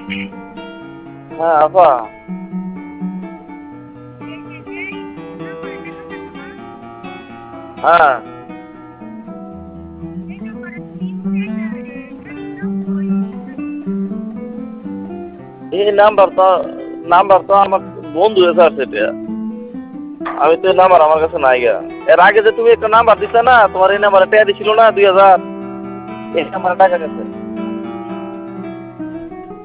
হ্যাঁ আপা। হ্যাঁ এই নাম্বার তো আমার বন্ধু এসে আছে এটা। আমি তো এই নাম্বার আমার কাছে নাই গা। এর আগে যে তুমি একটা নাম্বার দিতে না, তোমার এই নাম্বারে টাকা দিছিল না 2000, এই নাম্বারে টাকা গেছে।